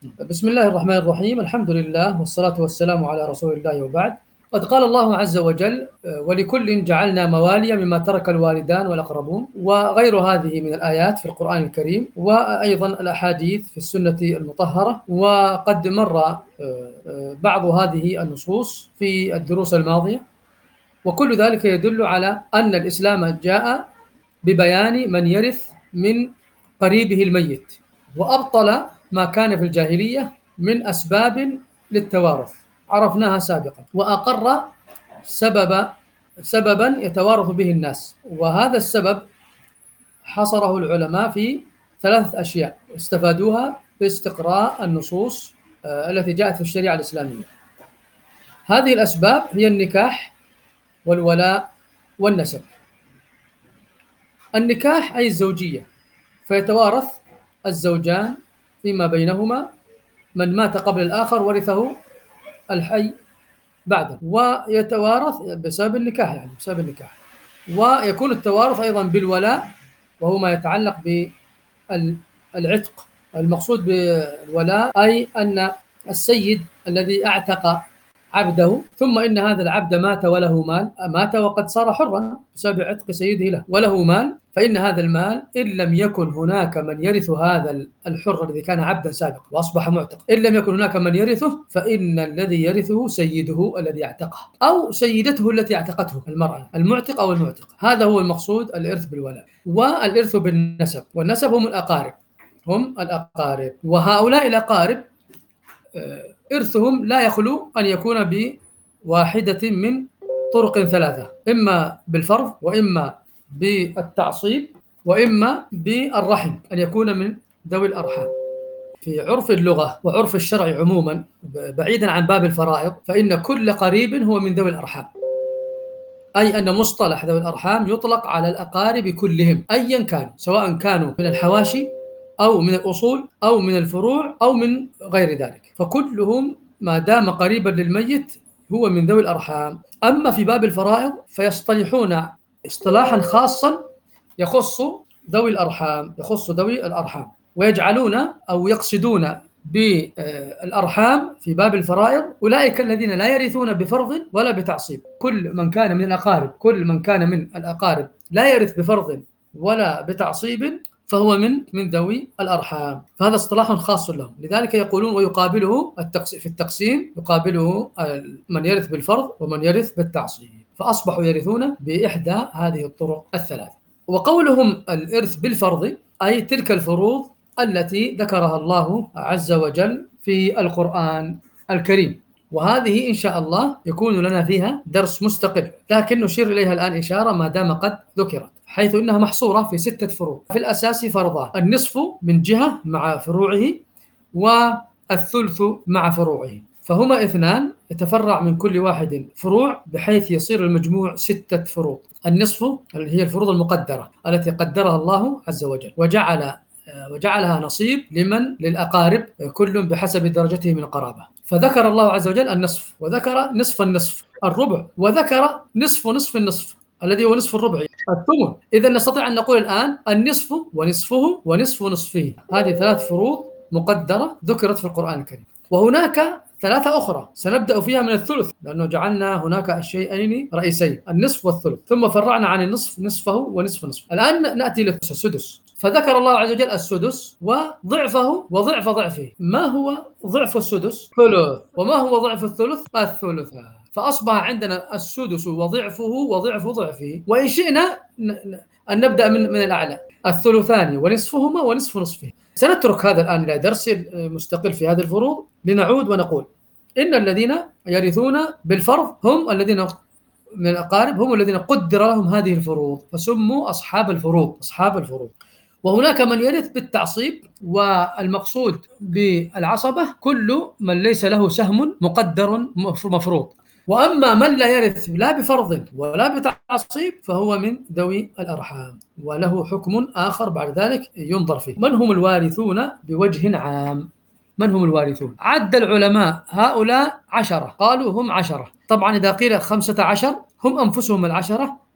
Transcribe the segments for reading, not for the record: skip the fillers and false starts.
بسم الله الرحمن الرحيم. الحمد لله والصلاة والسلام على رسول الله، وبعد. قد قال الله عز وجل: ولكل جعلنا موالي مما ترك الوالدان والأقربون، وغير هذه من الآيات في القرآن الكريم، وأيضا الأحاديث في السنة المطهرة. وقد مر بعض هذه النصوص في الدروس الماضية، وكل ذلك يدل على أن الإسلام جاء ببيان من يرث من قريبه الميت، وأبطل ما كان في الجاهلية من أسباب للتوارث عرفناها سابقا، وأقر سببا يتوارث به الناس. وهذا السبب حصره العلماء في 3 أشياء استفادوها باستقراء النصوص التي جاءت في الشريعة الإسلامية. هذه الأسباب هي النكاح والولاء والنسب. النكاح أي الزوجية، فيتوارث الزوجان فيما بينهما، من مات قبل الآخر ورثه الحي بعده، ويتوارث بسبب النكاح، يعني بسبب النكاح. ويكون التوارث أيضا بالولاء، وهو ما يتعلق بالعتق. المقصود بالولاء أي أن السيد الذي أعتق عبده، ثم إن هذا العبد مات وله مال، مات وقد صار حرا بسبب عتق سيده له، وله مال، فإن هذا المال إن لم يكن هناك من يرث هذا الحر الذي كان عبدا سابقا وأصبح معتق، إن لم يكن هناك من يرثه، فإن الذي يرثه سيده الذي اعتقه، أو سيدته التي اعتقته، المرأة المعتق أو المعتق. هذا هو المقصود الإرث بالولاء. والإرث بالنسب، والنسب هم الأقارب. وهؤلاء الأقارب إرثهم لا يخلو أن يكون بواحدة من طرق 3: إما بالفرض، وإما بالتعصيب، وإما بالرحم، أن يكون من ذوي الأرحام. في عرف اللغة وعرف الشرع عموما، بعيدا عن باب الفرائض، فإن كل قريب هو من ذوي الأرحام، أي أن مصطلح ذوي الأرحام يطلق على الأقارب كلهم أيا كانوا، سواء كانوا من الحواشي أو من الأصول أو من الفروع أو من غير ذلك، فكلهم ما دام قريبا للميت هو من ذوي الأرحام. أما في باب الفرائض فيصطلحون اصطلاحا خاصا يخص ذوي الأرحام، ويجعلون أو يقصدون بالأرحام في باب الفرائض أولئك الذين لا يرثون بفرض ولا بتعصيب. كل من كان من الأقارب لا يرث بفرض ولا بتعصيب فهو من ذوي الأرحام، فهذا اصطلاح خاص لهم. لذلك يقولون ويقابله في التقسيم يقابله من يرث بالفرض ومن يرث بالتعصيب، فأصبحوا يرثون بإحدى هذه الطرق 3. وقولهم الإرث بالفرض أي تلك الفروض التي ذكرها الله عز وجل في القرآن الكريم، وهذه إن شاء الله يكون لنا فيها درس مستقل، لكن نشير إليها الآن إشارة ما دام قد ذكرت، حيث إنها محصورة في 6 فروض. في الأساس فرضان: النصف من جهة مع فروعه، والثلث مع فروعه، فهما 2 يتفرع من كل واحد فروع، بحيث يصير المجموع 6 فروض. النصف هي الفروض المقدرة التي قدرها الله عز وجل، وجعلها نصيب للأقارب، كل بحسب درجته من القرابة. فذكر الله عز وجل النصف، وذكر نصف النصف الربع، وذكر نصف النصف الذي هو نصف الربع الثمن. إذا نستطيع أن نقول الآن النصف ونصفه ونصف نصفه. هذه 3 فروض مقدرة ذكرت في القرآن الكريم. وهناك 3 أخرى سنبدأ فيها من الثلث، لأنه جعلنا هناك الشيئين رئيسين: النصف والثلث، ثم فرعنا عن النصف نصفه ونصف نصفه. الآن نأتي للسدس، فذكر الله عز وجل السدس وضعفه وضعف ضعفه. ما هو ضعف السدس؟ ثلث. وما هو ضعف الثلث؟ الثلث. فأصبح عندنا السدس وضعفه وضعف ضعفه. وإن شئنا أن نبدأ من الأعلى: الثلثان ونصفهما ونصف نصفه. سنترك هذا الآن إلى درس مستقل في هذه الفروض، لنعود ونقول إن الذين يرثون بالفرض هم الذين من الأقارب، هم الذين قدر لهم هذه الفروض، فسموا أصحاب الفروض. وهناك من يرث بالتعصيب، والمقصود بالعصبة كل من ليس له سهم مقدر مفروض. وأما من لا يرث لا بفرض ولا بتعصيب فهو من ذوي الأرحام، وله حكم آخر بعد ذلك ينظر فيه. من هم الوارثون بوجه عام؟ من هم الوارثون؟ عد العلماء هؤلاء 10، قالوا هم 10. طبعا إذا قيل 15 هم أنفسهم 10،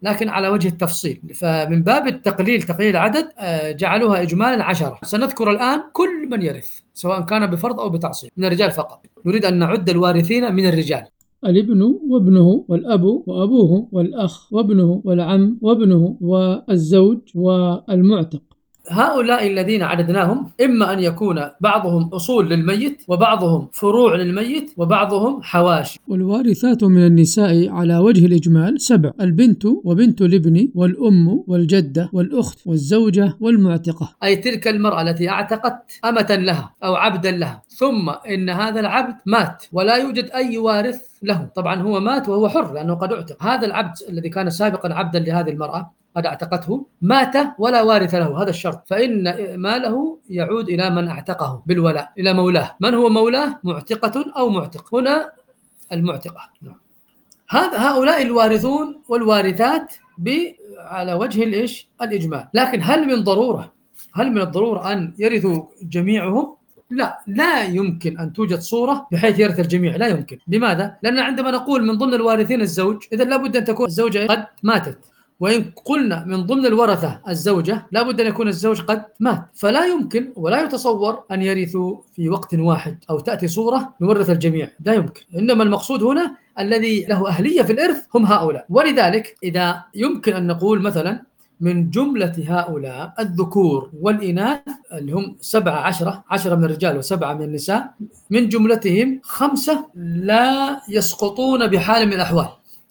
لكن على وجه التفصيل، فمن باب التقليل تقليل العدد جعلوها إجمالا 10. سنذكر الآن كل من يرث سواء كان بفرض أو بتعصيب من الرجال فقط. نريد أن نعد الوارثين من الرجال: الابن وابنه والأب وأبوه والأخ وابنه والعم وابنه والزوج والمعتق. هؤلاء الذين عددناهم إما أن يكون بعضهم أصول للميت وبعضهم فروع للميت وبعضهم حواشي. والوارثات من النساء على وجه الإجمال 7: البنت وبنت الابن والأم والجدة والأخت والزوجة والمعتقة، أي تلك المرأة التي أعتقت أمة لها أو عبدا لها، ثم إن هذا العبد مات ولا يوجد أي وارث له. طبعا هو مات وهو حر لأنه قد اعتق. هذا العبد الذي كان سابقا عبدا لهذه المرأة قد اعتقته مات ولا وارث له، هذا الشرط، فإن ماله يعود إلى من اعتقه بالولاء، إلى مولاه. من هو مولاه؟ معتقة أو معتق، هنا المعتقة. هؤلاء الوارثون والوارثات على وجه الإجمال. لكن هل من الضرورة أن يرثوا جميعهم؟ لا يمكن أن توجد صورة بحيث يرث الجميع، لا يمكن. لماذا؟ لأن عندما نقول من ضمن الوارثين الزوج، إذن لابد أن تكون الزوجة قد ماتت، وإن قلنا من ضمن الورثة الزوجة لابد أن يكون الزوج قد مات، فلا يمكن ولا يتصور أن يرثوا في وقت واحد أو تأتي صورة نورث الجميع، لا يمكن. إنما المقصود هنا الذي له أهلية في الإرث هم هؤلاء. ولذلك إذا يمكن أن نقول مثلا من جملة هؤلاء الذكور والإناث اللي هم 17، 10 من الرجال و7 من النساء، من جملتهم 5 لا يسقطون بحال من الأحوال.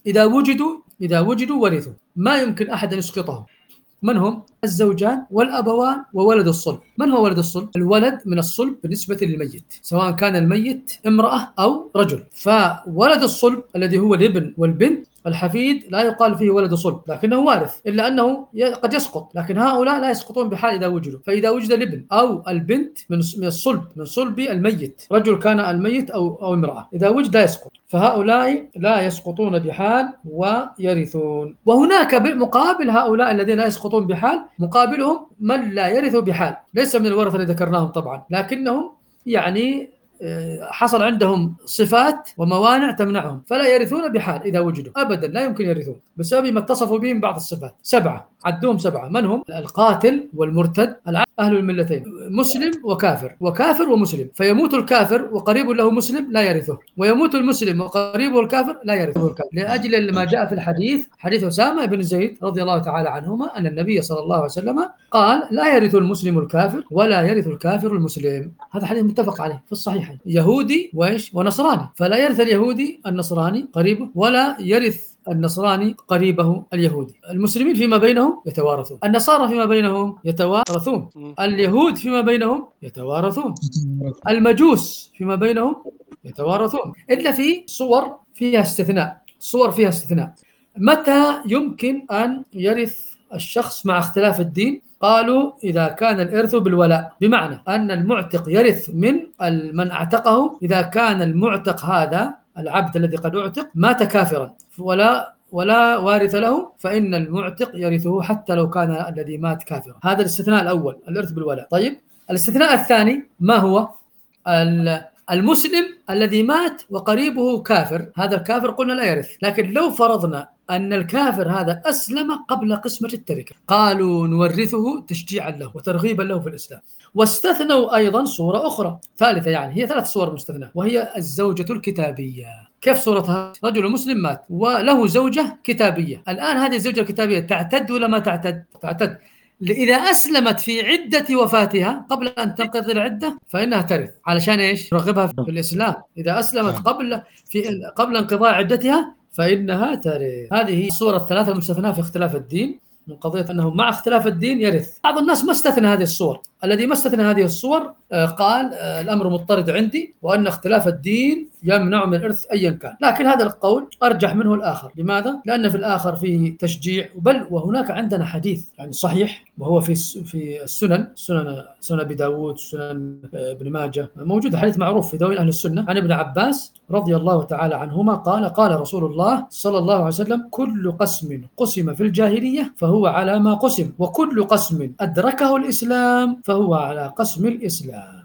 إذا وجدوا ورثوا، ما يمكن أحد أن يسقطهم. من هم؟ الزوجان والأبوان وولد الصلب. من هو ولد الصلب؟ الولد من الصلب بالنسبة للميت، سواء كان الميت امرأة أو رجل. فولد الصلب الذي هو الابن والبنت، الحفيد لا يقال فيه ولد صلب لكنه وارث، إلا أنه قد يسقط، لكن هؤلاء لا يسقطون بحال إذا وجدوا. فإذا وجد الابن أو البنت من الصلب، من صلب الميت، رجل كان الميت أو امرأة، إذا وجد لا يسقط، فهؤلاء لا يسقطون بحال ويرثون. وهناك مقابل هؤلاء الذين لا يسقطون بحال، مقابلهم من لا يرث بحال، ليس من الورثة اللي ذكرناهم طبعا، لكنهم يعني حصل عندهم صفات وموانع تمنعهم، فلا يرثون بحال إذا وجدوا أبدا، لا يمكن يرثون بسبب ما اتصفوا به من بعض الصفات. 7 عدوهم 7. من هم؟ القاتل والمرتد، أهل الملتين، مسلم وكافر ومسلم. فيموت الكافر وقريب له مسلم لا يرثه، ويموت المسلم وقريبه الكافر لا يرثه، لأجل ما جاء في الحديث، حديث أسامة بن زيد رضي الله تعالى عنهما، أن النبي صلى الله عليه وسلم قال: لا يرث المسلم الكافر ولا يرث الكافر المسلم. هذا حديث متفق عليه في الصحيحين، يهودي ونصراني، فلا يرث اليهودي النصراني قريبه، ولا يرث النصراني قريبه اليهودي. المسلمين فيما بينهم يتوارثون، النصارى فيما بينهم يتوارثون، اليهود فيما بينهم يتوارثون، المجوس فيما بينهم يتوارثون، إلا في صور فيها استثناء. متى يمكن أن يرث الشخص مع اختلاف الدين؟ قالوا إذا كان الإرث بالولاء، بمعنى أن المعتق يرث من اعتقه إذا كان المعتق هذا العبد الذي قد اعتق مات كافرا ولا وارث له، فإن المعتق يرثه حتى لو كان الذي مات كافرا. هذا الاستثناء الأول، الإرث بالولاء. طيب، الاستثناء الثاني ما هو؟ المسلم الذي مات وقريبه كافر، هذا الكافر قلنا لا يرث، لكن لو فرضنا أن الكافر هذا أسلم قبل قسمة التركة، قالوا نورثه تشجيعا له وترغيبا له في الإسلام. واستثنوا أيضا صورة أخرى ثالثة، يعني هي 3 صور مستثنى، وهي الزوجة الكتابية. كيف صورتها؟ رجل مسلم مات وله زوجة كتابية. الآن هذه الزوجة الكتابية تعتد ولا ما تعتد؟ تعتد. إذا أسلمت في عدة وفاتها قبل أن تنقضي العدة فإنها ترث، علشان إيش؟ رغبها في الإسلام. إذا أسلمت قبل انقضاء عدتها فإنها ترث. هذه الصورة الثلاثة المستثناة في اختلاف الدين، من قضية أنه مع اختلاف الدين يرث. بعض الناس ما استثنى هذه الصور، الذي ما استثنى هذه الصور قال الأمر مضطرد عندي، وأن اختلاف الدين يمنع من الإرث أيا كان. لكن هذا القول أرجح منه الآخر. لماذا؟ لأن في الآخر فيه تشجيع، بل وهناك عندنا حديث يعني صحيح، وهو في سنن أبي داود، سنن ابن ماجه، موجود حديث معروف في دواوين أهل السنة، عن ابن عباس رضي الله تعالى عنهما قال رسول الله صلى الله عليه وسلم: كل قسم قسم في الجاهلية فهو على ما قسم، وكل قسم أدركه الإسلام فهو على قسم الإسلام.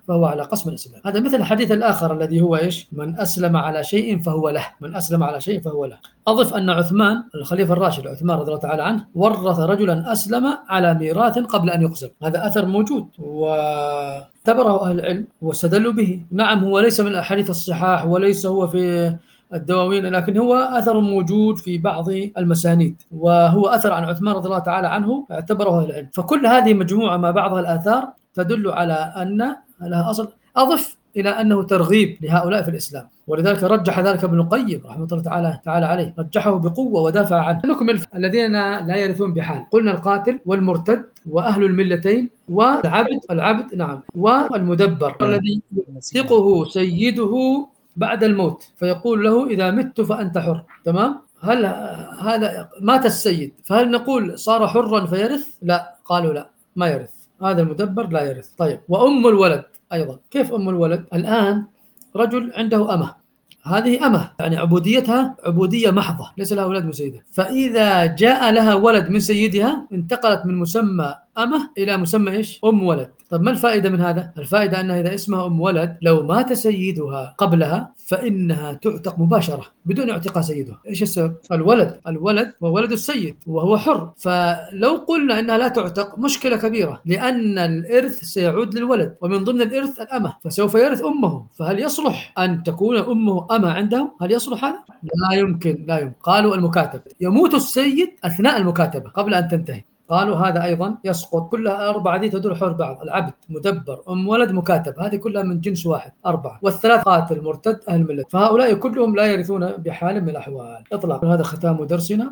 فهو على قسم الإسلام. هذا مثل الحديث الآخر الذي هو إيش؟ من أسلم على شيء فهو له، من أسلم على شيء فهو له. أضف أن عثمان الخليفة الراشد عثمان رضي الله تعالى عنه ورث رجلا أسلم على ميراث قبل أن يقسم. هذا أثر موجود واعتبره أهل العلم واستدلوا به. نعم هو ليس من الأحاديث الصحاح وليس هو في الدواوين، لكن هو أثر موجود في بعض المسانيد، وهو أثر عن عثمان رضي الله تعالى عنه اعتبره أهل العلم. فكل هذه مجموعة مع بعضها الآثار تدل على أن لها أصل. أضف إلى أنه ترغيب لهؤلاء في الإسلام، ولذلك رجح ذلك ابن القيم رحمه الله تعالى عليه، رجحه بقوة ودافع عنه. نكمل الذين لا يرثون بحال. قلنا القاتل والمرتد وأهل الملتين والعبد نعم، والمدبر الذي يثقه سيده بعد الموت فيقول له إذا مت فأنت حر. تمام؟ هل هذا مات السيد فهل نقول صار حرا فيرث؟ لا، قالوا لا، ما يرث، هذا المدبر لا يرث. طيب، وأم الولد أيضا. كيف أم الولد؟ الآن رجل عنده أمة، هذه أمة يعني عبوديتها عبودية محضة، ليس لها ولد من سيدها، فإذا جاء لها ولد من سيدها انتقلت من مسمى أمة إلى مسمى إيش؟ أم ولد. طب ما الفائدة من هذا؟ الفائدة أنها إذا اسمها أم ولد لو مات سيدها قبلها فإنها تعتق مباشرة بدون اعتقاء سيدها. إيش السبب؟ الولد هو ولد السيد وهو حر، فلو قلنا أنها لا تعتق مشكلة كبيرة، لأن الإرث سيعود للولد، ومن ضمن الإرث الأمة، فسوف يرث أمه، فهل يصلح أن تكون أمه أمة عنده؟ هل يصلح هذا؟ لا يمكن. قالوا المكاتب، يموت السيد أثناء المكاتبة قبل أن تنتهي، قالوا هذا أيضا يسقط. كلها أربعة دي تدور حول بعض، العبد، مدبر، أم ولد، مكاتب، هذه كلها من جنس واحد، أربعة. والثلاث قاتل، مرتد، أهل الملة، فهؤلاء كلهم لا يرثون بحال من الأحوال إطلاقا. هذا ختام درسنا.